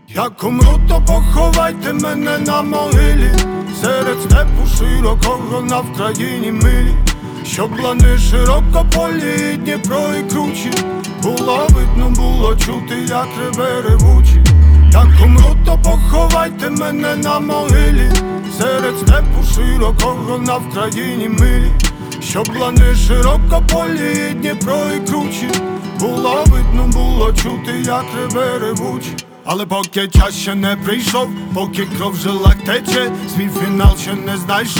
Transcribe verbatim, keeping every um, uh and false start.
Як умру, то поховайте мене на могилі, серед степу широкого на Вкраїні милі, щоб лани широкополі, Дніпро і кручі, було видно, було чути, як реве ревучі. Як умру, то поховайте мене на могилі, серед степу широкого на Вкраїні милі, щоб лани широкополі, Дніпро і кручі, було видно, було чути, як реве ревучі. Але поки час ще не прийшов, поки кров в жилах тече, свій фінал ще не знайшов.